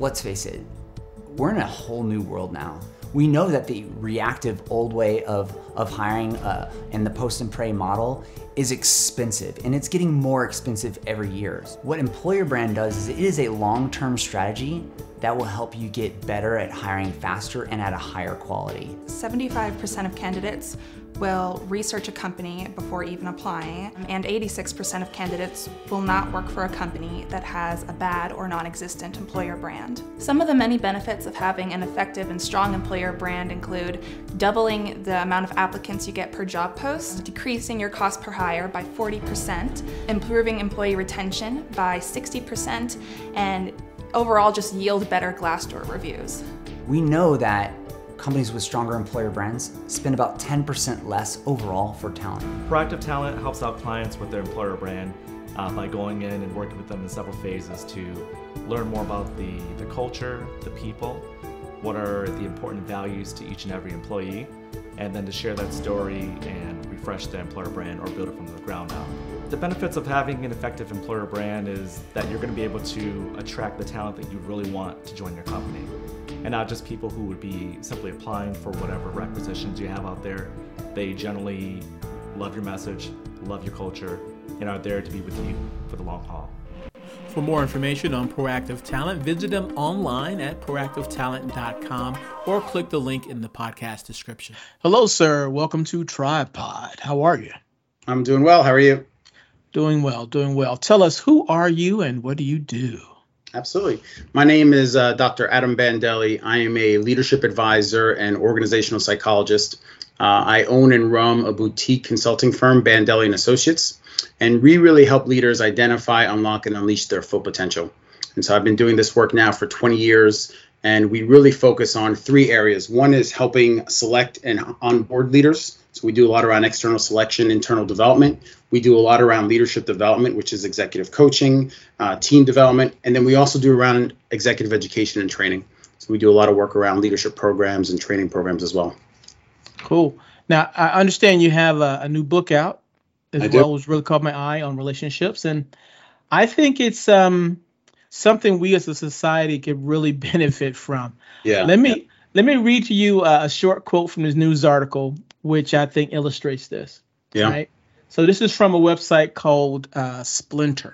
let's face it, we're in a whole new world now. We know that the reactive old way of hiring and the post and pray model is expensive, and it's getting more expensive every year. What Employer Brand does is it is a long-term strategy that will help you get better at hiring faster and at a higher quality. 75% of candidates will research a company before even applying, and 86% of candidates will not work for a company that has a bad or non-existent employer brand. Some of the many benefits of having an effective and strong employer brand include doubling the amount of applicants you get per job post, decreasing your cost per hire by 40%, improving employee retention by 60%, and overall just yield better Glassdoor reviews. We know that companies with stronger employer brands spend about 10% less overall for talent. Proactive Talent helps out clients with their employer brand by going in and working with them in several phases to learn more about the culture, the people, what are the important values to each and every employee, and then to share that story and refresh the employer brand or build it from the ground up. The benefits of having an effective employer brand is that you're going to be able to attract the talent that you really want to join your company. And not just people who would be simply applying for whatever requisitions you have out there. They generally love your message, love your culture, and are there to be with you for the long haul. For more information on Proactive Talent, visit them online at proactivetalent.com or click the link in the podcast description. Hello, sir. Welcome to Tripod. How are you? I'm doing well. How are you? Doing well. Tell us, who are you and what do you do? Absolutely. My name is Dr. Adam Bandelli. I am a leadership advisor and organizational psychologist. I own and run a boutique consulting firm, Bandelli & Associates, and we really help leaders identify, unlock, and unleash their full potential. And so I've been doing this work now for 20 years, and we really focus on three areas. One is helping select and onboard leaders. So we do a lot around external selection, internal development. We do a lot around leadership development, which is executive coaching, team development. And then we also do around executive education and training. So we do a lot of work around leadership programs and training programs as well. Cool. Now, I understand you have a new book out as well, which really caught my eye on relationships. And I think it's something we as a society could really benefit from. Yeah. Let me read to you a short quote from this news article, which I think illustrates this. Yeah. Right? So this is from a website called Splinter.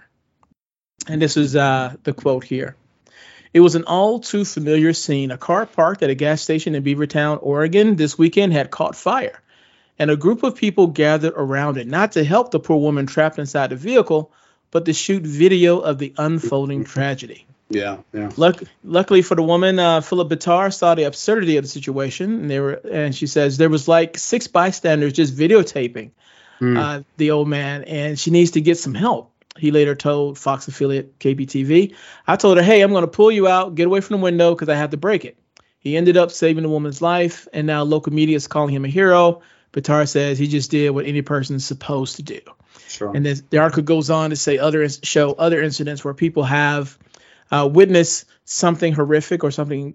And this is the quote here. It was an all too familiar scene. A car parked at a gas station in Beavertown, Oregon this weekend had caught fire. And a group of people gathered around it, not to help the poor woman trapped inside the vehicle, but to shoot video of the unfolding tragedy. Yeah. Luckily for the woman, Philip Bitar saw the absurdity of the situation, and she says there was like 6 bystanders just videotaping the old man, and she needs to get some help. He later told Fox affiliate KBTV, I told her, hey, I'm going to pull you out, get away from the window because I have to break it. He ended up saving the woman's life, and now local media is calling him a hero. Bitar says he just did what any person is supposed to do. Sure. And the article goes on to say other incidents where people have witnessed something horrific or something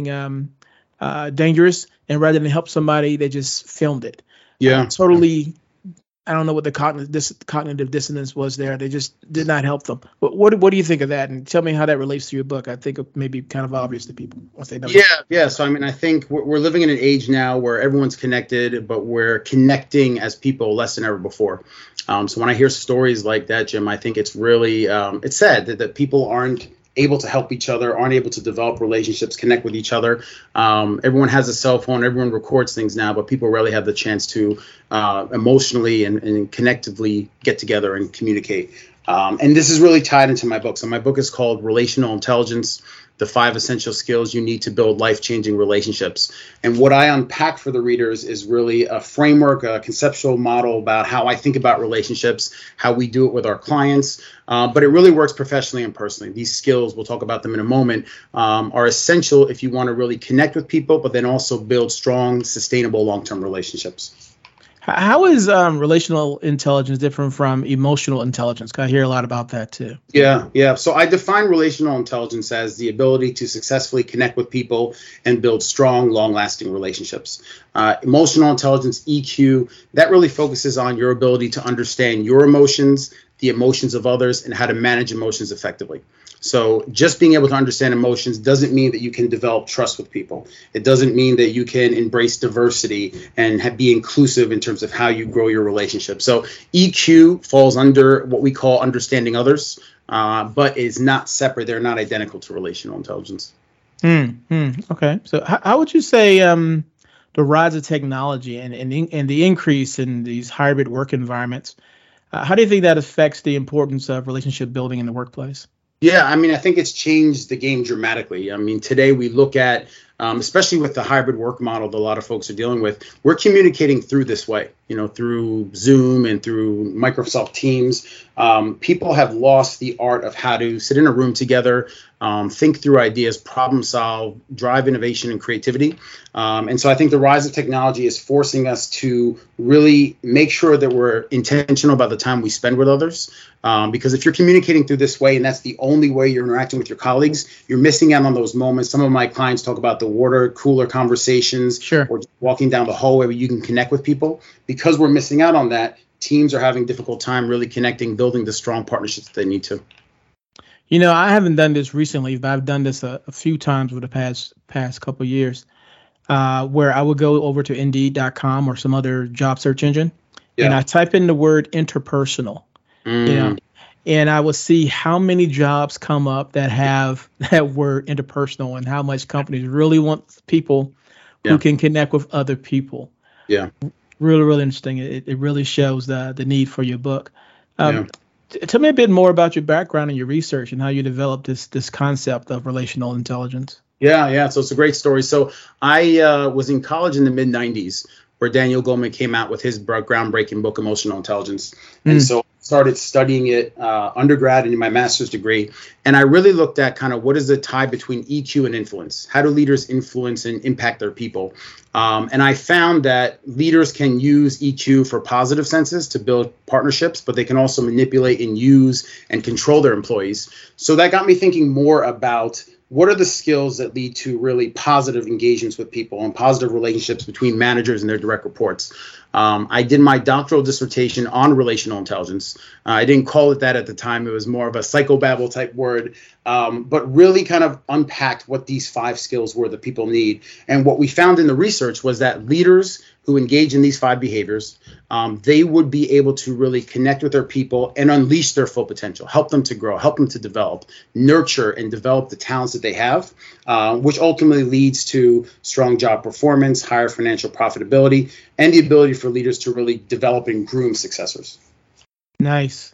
dangerous, and rather than help somebody, they just filmed it. Yeah. Totally. I don't know what the cognitive dissonance was there. They just did not help them. What do you think of that? And tell me how that relates to your book. I think it may be kind of obvious to people once they know. Yeah. So, I mean, I think we're living in an age now where everyone's connected, but we're connecting as people less than ever before. So when I hear stories like that, Jim, I think it's really it's sad that people aren't able to help each other, aren't able to develop relationships, connect with each other. Everyone has a cell phone, everyone records things now, but people rarely have the chance to emotionally and connectively get together and communicate. And this is really tied into my book. So my book is called Relational Intelligence, the 5 essential skills you need to build life-changing relationships. And what I unpack for the readers is really a framework, a conceptual model about how I think about relationships, how we do it with our clients, but it really works professionally and personally. These skills, we'll talk about them in a moment, are essential if you want to really connect with people, but then also build strong, sustainable, long-term relationships. How is relational intelligence different from emotional intelligence? I hear a lot about that too. Yeah. So I define relational intelligence as the ability to successfully connect with people and build strong, long-lasting relationships. Emotional intelligence, EQ, that really focuses on your ability to understand your emotions, the emotions of others, and how to manage emotions effectively. So just being able to understand emotions doesn't mean that you can develop trust with people. It doesn't mean that you can embrace diversity and be inclusive in terms of how you grow your relationship. So EQ falls under what we call understanding others, but is not separate. They're not identical to relational intelligence. Okay. So how would you say the rise of technology and the increase in these hybrid work environments, how do you think that affects the importance of relationship building in the workplace? Yeah, I mean, I think it's changed the game dramatically. I mean, today we look at, especially with the hybrid work model that a lot of folks are dealing with, we're communicating through this way, through Zoom and through Microsoft Teams. People have lost the art of how to sit in a room together, think through ideas, problem solve, drive innovation and creativity. And so I think the rise of technology is forcing us to really make sure that we're intentional about the time we spend with others. Because if you're communicating through this way and that's the only way you're interacting with your colleagues, you're missing out on those moments. Some of my clients talk about the water cooler conversations, sure, or just walking down the hallway where you can connect with people. Because we're missing out on that, teams are having a difficult time really connecting, building the strong partnerships that they need to. I haven't done this recently, but I've done this a few times over the past couple of years, where I would go over to Indeed.com or some other job search engine, and I type in the word interpersonal, and I will see how many jobs come up that have that word interpersonal and how much companies really want people who can connect with other people. Yeah. Really, really interesting. It really shows the need for your book. Tell me a bit more about your background and your research and how you developed this concept of relational intelligence. Yeah. So it's a great story. So I was in college in the mid 90s where Daniel Goleman came out with his groundbreaking book, Emotional Intelligence. And so I started studying it undergrad and in my master's degree. And I really looked at kind of what is the tie between EQ and influence? How do leaders influence and impact their people? And I found that leaders can use EQ for positive senses to build partnerships, but they can also manipulate and use and control their employees. So that got me thinking more about what are the skills that lead to really positive engagements with people and positive relationships between managers and their direct reports. I did my doctoral dissertation on relational intelligence. I didn't call it that at the time. It was more of a psychobabble type word, but really kind of unpacked what these 5 skills were that people need. And what we found in the research was that leaders who engage in these 5 behaviors, they would be able to really connect with their people and unleash their full potential, help them to grow, help them to develop, nurture and develop the talents that they have, which ultimately leads to strong job performance, higher financial profitability, and the ability for leaders to really develop and groom successors. Nice.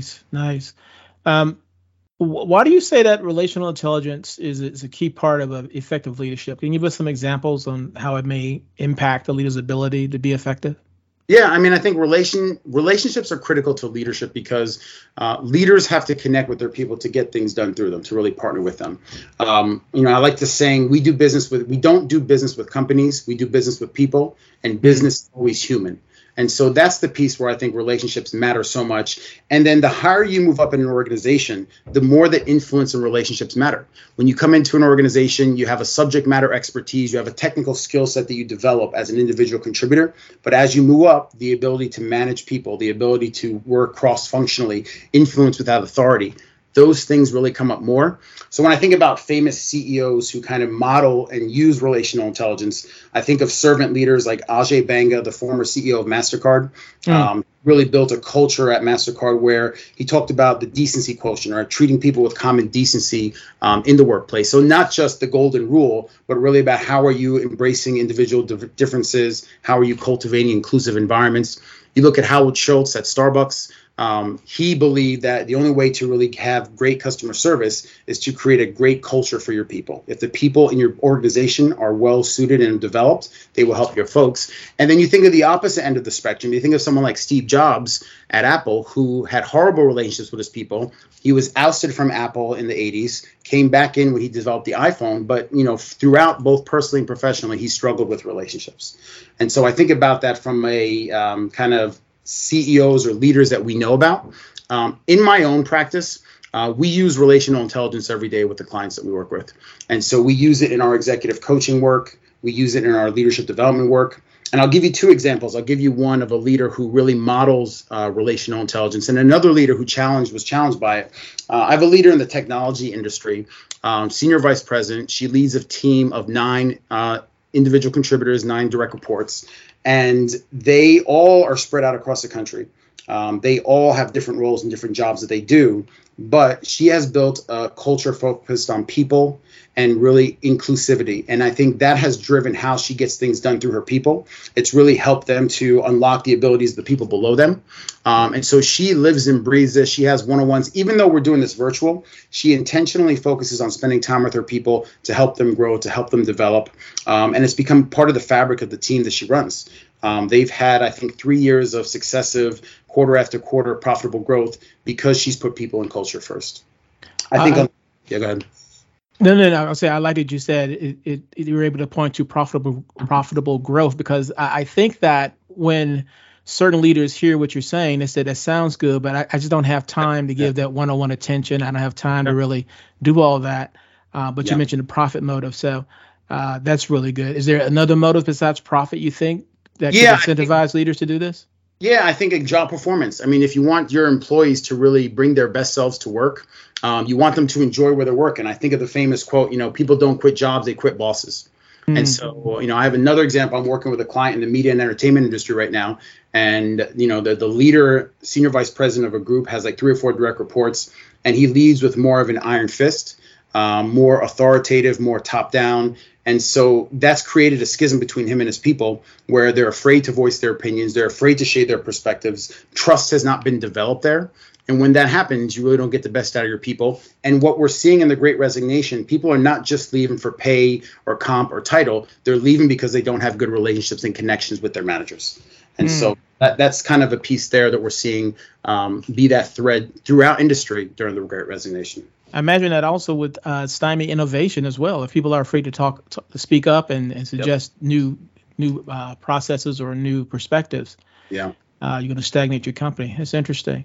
Why do you say that relational intelligence is a key part of effective leadership? Can you give us some examples on how it may impact a leader's ability to be effective? Yeah, I mean, I think relationships are critical to leadership because leaders have to connect with their people to get things done through them, to really partner with them. I like to saying we don't do business with companies, we do business with people, and business is always human. And so that's the piece where I think relationships matter so much. And then the higher you move up in an organization, the more that influence and relationships matter. When you come into an organization, you have a subject matter expertise, you have a technical skill set that you develop as an individual contributor. But as you move up, the ability to manage people, the ability to work cross-functionally, influence without authority, those things really come up more. So when I think about famous CEOs who kind of model and use relational intelligence, I think of servant leaders like Ajay Banga, the former CEO of MasterCard, really built a culture at MasterCard where he talked about the decency quotient, or treating people with common decency in the workplace. So not just the golden rule, but really about how are you embracing individual differences? How are you cultivating inclusive environments? You look at Howard Schultz at Starbucks. He believed that the only way to really have great customer service is to create a great culture for your people. If the people in your organization are well suited and developed, they will help your folks. And then you think of the opposite end of the spectrum. You think of someone like Steve Jobs at Apple, who had horrible relationships with his people. He was ousted from Apple in the 80s, came back in when he developed the iPhone. But, throughout both personally and professionally, he struggled with relationships. And so I think about that from a kind of CEOs or leaders that we know about. In my own practice, we use relational intelligence every day with the clients that we work with. And so we use it in our executive coaching work. We use it in our leadership development work. And I'll give you two examples. I'll give you one of a leader who really models relational intelligence, and another leader who was challenged by it. I have a leader in the technology industry, senior vice president. She leads a team of 9 individual contributors, 9 direct reports, and they all are spread out across the country. They all have different roles and different jobs that they do, but she has built a culture focused on people and really inclusivity. And I think that has driven how she gets things done through her people. It's really helped them to unlock the abilities of the people below them. And so she lives and breathes this. She has one-on-ones. Even though we're doing this virtual, she intentionally focuses on spending time with her people to help them grow, to help them develop. And it's become part of the fabric of the team that she runs. They've had, I think, 3 years of successive quarter after quarter profitable growth because she's put people and culture first. I think, yeah, go ahead. No. I'll say I like that you said you were able to point to profitable growth, because I think that when certain leaders hear what you're saying, they say that sounds good, but I just don't have time to give that one-on-one attention. I don't have time to really do all that. But you mentioned the profit motive, so that's really good. Is there another motive besides profit you think that could incentivize leaders to do this? Yeah, I think a job performance. I mean, if you want your employees to really bring their best selves to work, you want them to enjoy where they work. And I think of the famous quote, people don't quit jobs, they quit bosses. And so, I have another example. I'm working with a client in the media and entertainment industry right now. And, the leader, senior vice president of a group, has like 3 or 4 direct reports, and he leads with more of an iron fist, more authoritative, more top down. And so that's created a schism between him and his people, where they're afraid to voice their opinions. They're afraid to share their perspectives. Trust has not been developed there. And when that happens, you really don't get the best out of your people. And what we're seeing in the Great Resignation, people are not just leaving for pay or comp or title. They're leaving because they don't have good relationships and connections with their managers. And so that's kind of a piece there that we're seeing be that thread throughout industry during the Great Resignation. I imagine that also would stymie innovation as well. If people are afraid to speak up and suggest new processes or new perspectives, you're going to stagnate your company. It's interesting.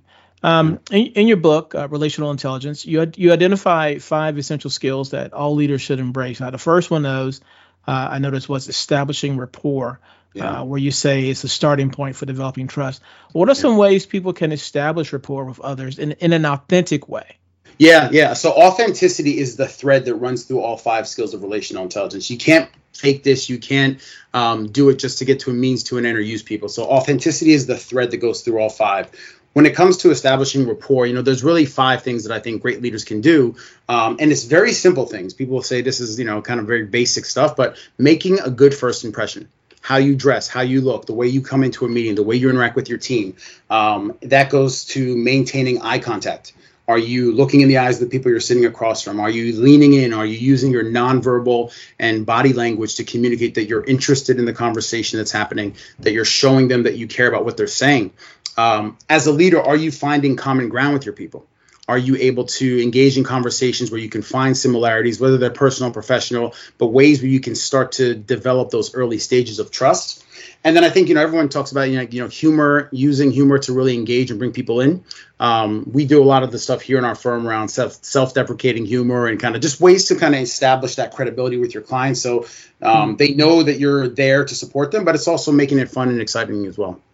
In your book, Relational Intelligence, you identify 5 essential skills that all leaders should embrace. Now, the first one of those I noticed was establishing rapport, where you say it's a starting point for developing trust. What are some ways people can establish rapport with others in an authentic way? Yeah. So authenticity is the thread that runs through all 5 skills of relational intelligence. You can't fake this. You can't do it just to get to a means to an end or use people. So authenticity is the thread that goes through all 5. When it comes to establishing rapport, there's really 5 things that I think great leaders can do. And it's very simple things. People will say this is, kind of very basic stuff, but making a good first impression. How you dress, how you look, the way you come into a meeting, the way you interact with your team. That goes to maintaining eye contact. Are you looking in the eyes of the people you're sitting across from? Are you leaning in? Are you using your nonverbal and body language to communicate that you're interested in the conversation that's happening, that you're showing them that you care about what they're saying? As a leader, are you finding common ground with your people? Are you able to engage in conversations where you can find similarities, whether they're personal or professional, but ways where you can start to develop those early stages of trust? And then I think, everyone talks about, humor, using humor to really engage and bring people in. We do a lot of the stuff here in our firm around self-deprecating humor and kind of just ways to kind of establish that credibility with your clients. So they know that you're there to support them, but it's also making it fun and exciting as well.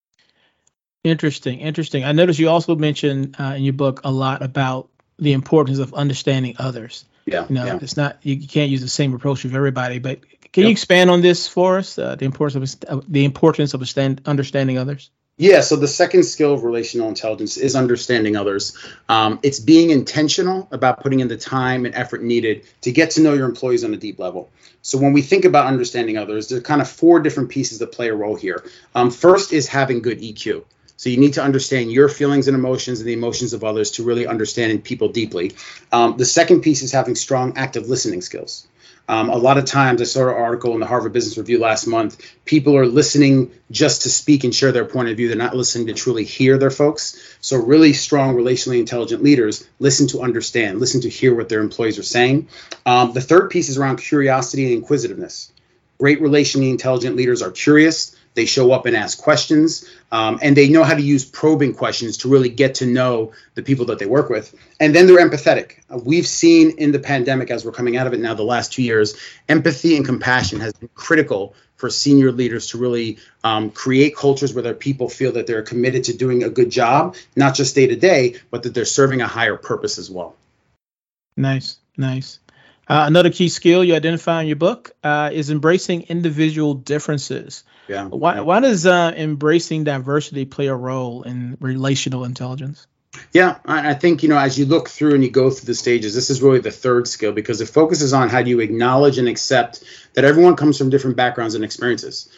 Interesting. I noticed you also mentioned in your book a lot about the importance of understanding others. It's not, you can't use the same approach with everybody, but can you expand on this for us? The importance of understanding others. Yeah. So the second skill of relational intelligence is understanding others. It's being intentional about putting in the time and effort needed to get to know your employees on a deep level. So when we think about understanding others, there's kind of 4 different pieces that play a role here. First is having good EQ. So you need to understand your feelings and emotions and the emotions of others to really understand people deeply. The second piece is having strong active listening skills. A lot of times, I saw an article in the Harvard Business Review last month, people are listening just to speak and share their point of view. They're not listening to truly hear their folks. So really strong, relationally intelligent leaders listen to understand, listen to hear what their employees are saying. The third piece is around curiosity and inquisitiveness. Great relationally intelligent leaders are curious. They show up and ask questions, and they know how to use probing questions to really get to know the people that they work with. And then they're empathetic. We've seen in the pandemic, as we're coming out of it now, the last 2 years, empathy and compassion has been critical for senior leaders to really create cultures where their people feel that they're committed to doing a good job, not just day to day, but that they're serving a higher purpose as well. Nice. Another key skill you identify in your book is embracing individual differences. Yeah. Why does embracing diversity play a role in relational intelligence? Yeah, I think, as you look through and you go through the stages, this is really the third skill, because it focuses on how do you acknowledge and accept that everyone comes from different backgrounds and experiences.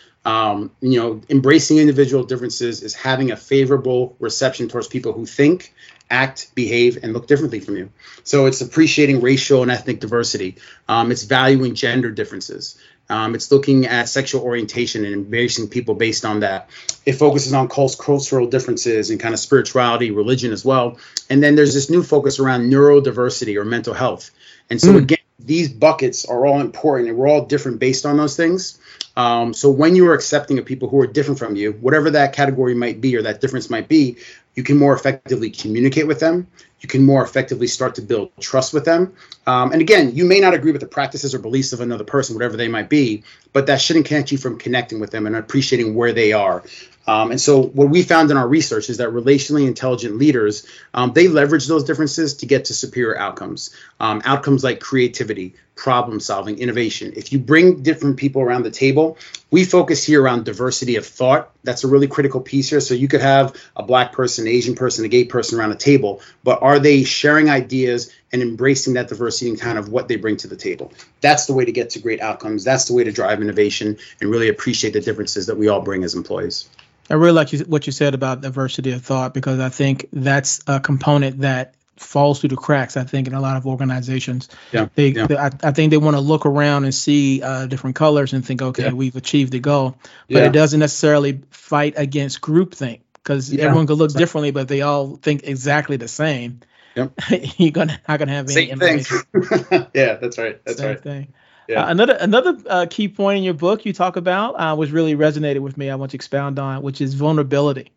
Embracing individual differences is having a favorable reception towards people who think, act, behave, and look differently from you. So it's appreciating racial and ethnic diversity. It's valuing gender differences. It's looking at sexual orientation and embracing people based on that. It focuses on cultural differences and kind of spirituality, religion as well. And then there's this new focus around neurodiversity or mental health. And so again, these buckets are all important, and we're all different based on those things. So when you are accepting of people who are different from you, whatever that category might be or that difference might be, you can more effectively communicate with them. You can more effectively start to build trust with them. And again, you may not agree with the practices or beliefs of another person, whatever they might be, but that shouldn't catch you from connecting with them and appreciating where they are. And so what we found in our research is that relationally intelligent leaders, they leverage those differences to get to superior outcomes. Outcomes like creativity, problem solving, innovation. If you bring different people around the table, we focus here around diversity of thought. That's a really critical piece here. So you could have a Black person, an Asian person, a gay person around a table, but are they sharing ideas and embracing that diversity and kind of what they bring to the table? That's the way to get to great outcomes. That's the way to drive innovation and really appreciate the differences that we all bring as employees. I really like what you said about diversity of thought, because I think that's a component that falls through the cracks, I think, in a lot of organizations. I think they want to look around and see different colors and think, okay, we've achieved the goal. But it doesn't necessarily fight against groupthink, because everyone could look differently, but they all think exactly the same. Yep. You're not gonna have any same thing. Yeah, that's right. That's same right. Thing. Yeah. Another key point in your book you talk about, which really resonated with me, I want to expound on, which is vulnerability.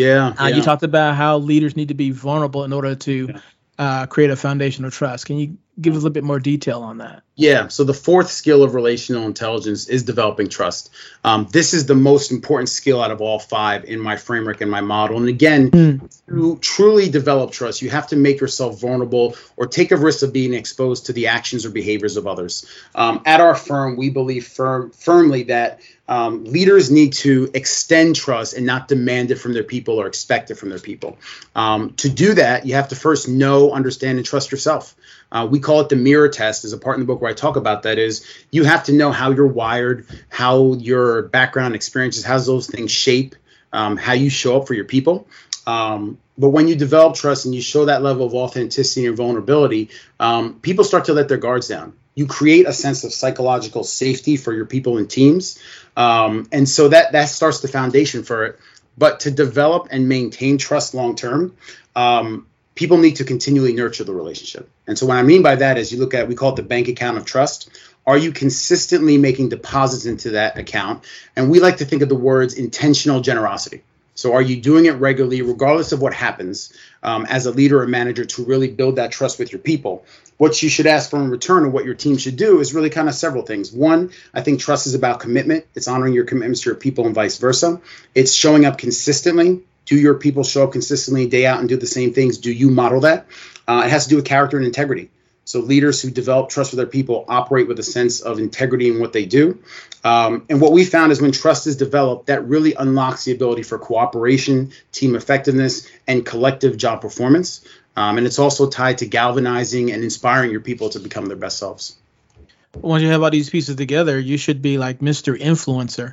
You talked about how leaders need to be vulnerable in order to create a foundation of trust. Can you give us a little bit more detail on that? Yeah. So the fourth skill of relational intelligence is developing trust. This is the most important skill out of all five in my framework and my model. And again, to truly develop trust, you have to make yourself vulnerable or take a risk of being exposed to the actions or behaviors of others. At our firm, we believe firmly that leaders need to extend trust and not demand it from their people or expect it from their people. To do that, you have to first know, understand, and trust yourself. We call it the mirror test. There's a part in the book where I talk about that. Is you have to know how you're wired, how your background experiences, how those things shape how you show up for your people. But when you develop trust and you show that level of authenticity and vulnerability, people start to let their guards down. You create a sense of psychological safety for your people and teams. And so that starts the foundation for it. But to develop and maintain trust long term, people need to continually nurture the relationship. And so what I mean by that is you look at, we call it the bank account of trust. Are you consistently making deposits into that account? And we like to think of the words intentional generosity. So are you doing it regularly, regardless of what happens, as a leader or manager, to really build that trust with your people? What you should ask for in return, or what your team should do, is really kind of several things. One, I think trust is about commitment. It's honoring your commitments to your people and vice versa. It's showing up consistently. Do your people show up consistently day out and do the same things? Do you model that? It has to do with character and integrity. So leaders who develop trust with their people operate with a sense of integrity in what they do. And what we found is when trust is developed, that really unlocks the ability for cooperation, team effectiveness, and collective job performance. And it's also tied to galvanizing and inspiring your people to become their best selves. Once you have all these pieces together, you should be like Mr. Influencer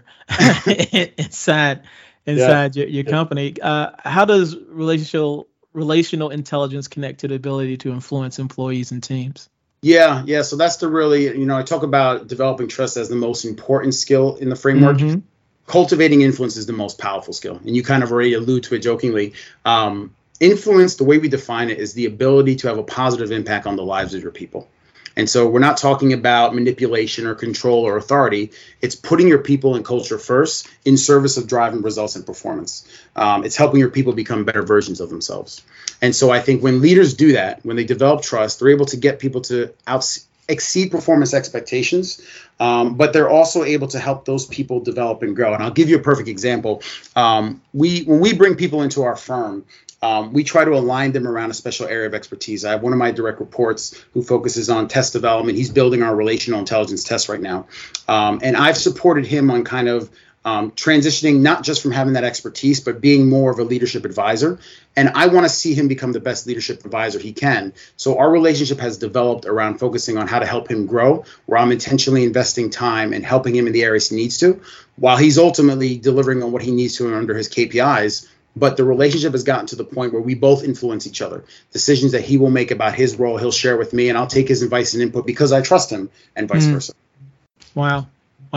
inside your company. How does relational intelligence connect to the ability to influence employees and teams? Yeah. So that's the really, I talk about developing trust as the most important skill in the framework. Mm-hmm. Cultivating influence is the most powerful skill. And you kind of already allude to it jokingly. Influence, the way we define it, is the ability to have a positive impact on the lives of your people. And so we're not talking about manipulation or control or authority. It's putting your people and culture first in service of driving results and performance. It's helping your people become better versions of themselves. And so I think when leaders do that, when they develop trust, they're able to get people to exceed performance expectations, but they're also able to help those people develop and grow. And I'll give you a perfect example. When we bring people into our firm, we try to align them around a special area of expertise. I have one of my direct reports who focuses on test development. He's building our relational intelligence test right now. And I've supported him on kind of transitioning, not just from having that expertise, but being more of a leadership advisor. And I want to see him become the best leadership advisor he can. So our relationship has developed around focusing on how to help him grow, where I'm intentionally investing time and helping him in the areas he needs to, while he's ultimately delivering on what he needs to under his KPIs. But the relationship has gotten to the point where we both influence each other. Decisions that he will make about his role, he'll share with me, and I'll take his advice and input because I trust him, and vice versa. Wow.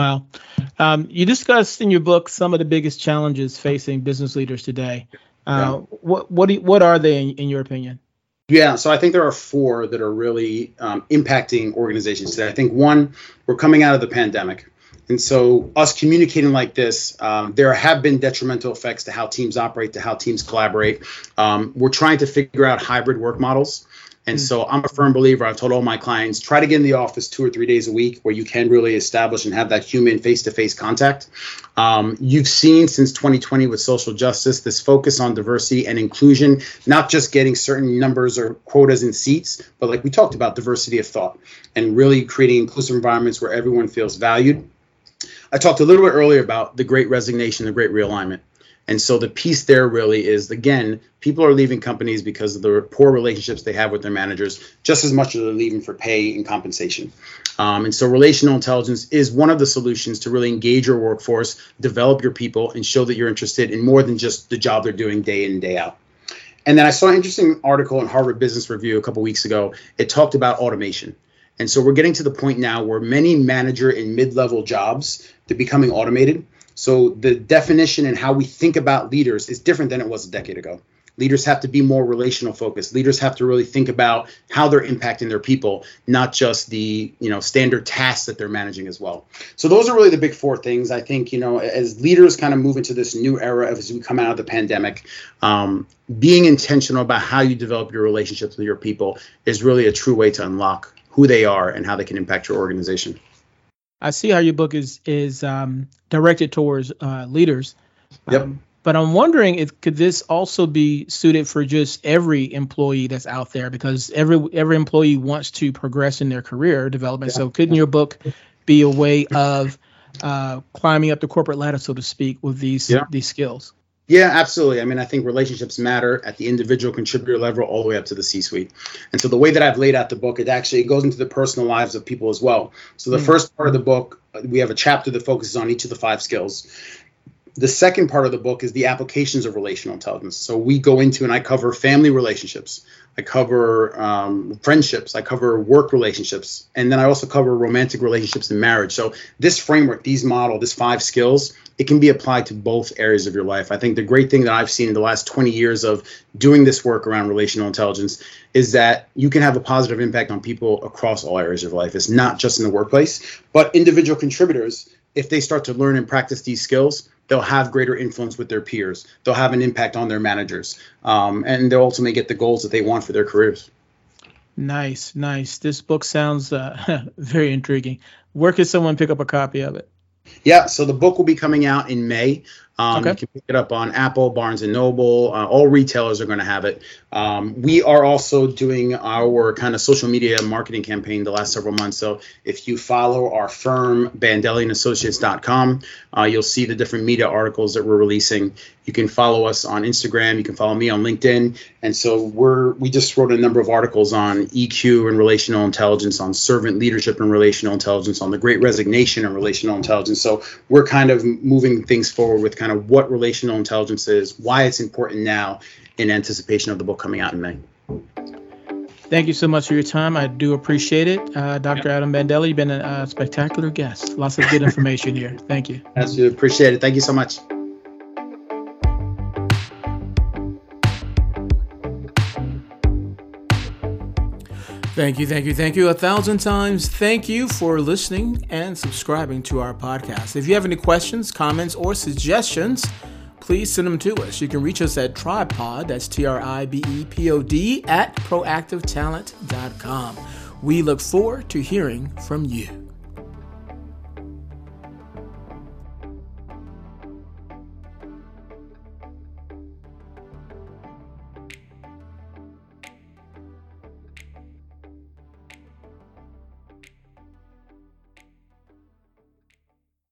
You discussed in your book some of the biggest challenges facing business leaders today. What are they in your opinion? Yeah, so I think there are 4 that are really impacting organizations today. I think 1, we're coming out of the pandemic. And so us communicating like this, there have been detrimental effects to how teams operate, to how teams collaborate. We're trying to figure out hybrid work models. And so I'm a firm believer. I've told all my clients, try to get in the office 2 or 3 days a week where you can really establish and have that human face-to-face contact. You've seen since 2020 with social justice, this focus on diversity and inclusion, not just getting certain numbers or quotas in seats, but like we talked about, diversity of thought and really creating inclusive environments where everyone feels valued. I talked a little bit earlier about the great resignation, the great realignment. And so the piece there really is, again, people are leaving companies because of the poor relationships they have with their managers, just as much as they're leaving for pay and compensation. And so relational intelligence is one of the solutions to really engage your workforce, develop your people, and show that you're interested in more than just the job they're doing day in and day out. And then I saw an interesting article in Harvard Business Review a couple weeks ago. It talked about automation. And so we're getting to the point now where many manager and mid-level jobs, they're becoming automated. So the definition and how we think about leaders is different than it was a decade ago. Leaders have to be more relational focused. Leaders have to really think about how they're impacting their people, not just the standard tasks that they're managing as well. So those are really the big 4 things. I think, as leaders kind of move into this new era as we come out of the pandemic, being intentional about how you develop your relationships with your people is really a true way to unlock who they are and how they can impact your organization. I see how your book is directed towards leaders. Yep. But I'm wondering could this also be suited for just every employee that's out there, because every employee wants to progress in their career development. So couldn't your book be a way of climbing up the corporate ladder, so to speak, with these skills? Yeah, absolutely. I mean, I think relationships matter at the individual contributor level all the way up to the C-suite. And so the way that I've laid out the book, it goes into the personal lives of people as well. So the first part of the book, we have a chapter that focuses on each of the 5 skills. The second part of the book is the applications of relational intelligence. So we go into and I cover family relationships. I cover friendships. I cover work relationships. And then I also cover romantic relationships and marriage. So this framework, this 5 skills, it can be applied to both areas of your life. I think the great thing that I've seen in the last 20 years of doing this work around relational intelligence is that you can have a positive impact on people across all areas of life. It's not just in the workplace, but individual contributors, if they start to learn and practice these skills, they'll have greater influence with their peers. They'll have an impact on their managers, and they'll ultimately get the goals that they want for their careers. Nice. This book sounds very intriguing. Where can someone pick up a copy of it? Yeah, so the book will be coming out in May. You can pick it up on Apple, Barnes & Noble. All retailers are going to have it. We are also doing our kind of social media marketing campaign the last several months. So if you follow our firm, BandeliAndAssociates.com, you'll see the different media articles that we're releasing. You can follow us on Instagram. You can follow me on LinkedIn. And so we just wrote a number of articles on EQ and relational intelligence, on servant leadership and relational intelligence, on the great resignation and relational intelligence. So we're kind of moving things forward with kind of what relational intelligence is, why it's important now, in anticipation of the book coming out in May. Thank you so much for your time. I do appreciate it. Dr. Adam Bandelli, you've been a spectacular guest. Lots of good information here. Thank you. I appreciate it. Thank you so much. Thank you 1,000 times. Thank you for listening and subscribing to our podcast. If you have any questions, comments, or suggestions, please send them to us. You can reach us at tribepod, that's TRIBEPOD, @proactivetalent.com. We look forward to hearing from you.